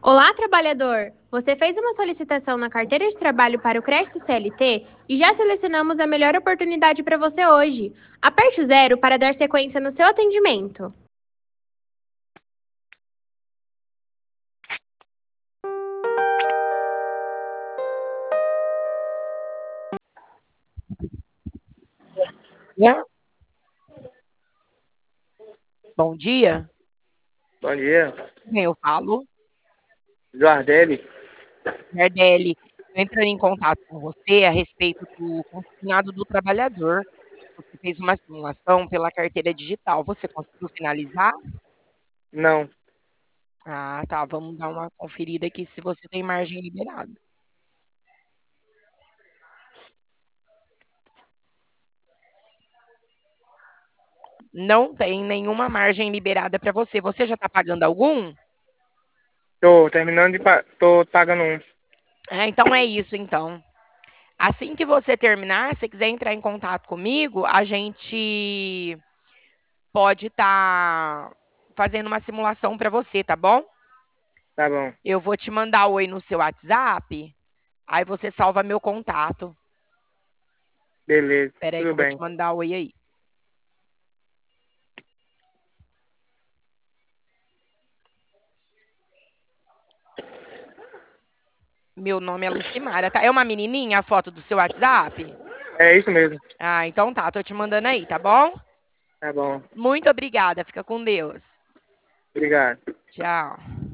Olá, trabalhador! Você fez uma solicitação na carteira de trabalho para o crédito CLT e já selecionamos a melhor oportunidade para você hoje. Aperte o 0 para dar sequência no seu atendimento. Né? Bom dia. Bom dia, Quem eu falo? Jardeli. Nardelli. Eu entrando em contato com você a respeito do consignado do trabalhador. Você fez uma simulação pela carteira digital. Você conseguiu finalizar? Não, Ah, tá. Vamos dar uma conferida aqui se você tem margem liberada. Não tem nenhuma margem liberada para você. Você já está pagando algum? tô terminando tô pagando um. Então é isso, então. Assim que você terminar, se quiser entrar em contato comigo, a gente pode estar fazendo uma simulação para você, tá bom? Tá bom, Eu vou te mandar oi no seu WhatsApp, aí você salva meu contato. beleza, Espera aí que tudo eu vou te bem. mandar oi aí. Meu nome é Lucimara, tá? É uma menininha a foto do seu WhatsApp? É isso mesmo, Ah, então tá, tô te mandando aí, tá bom? tá bom, Muito obrigada, fica com Deus. obrigado. Tchau.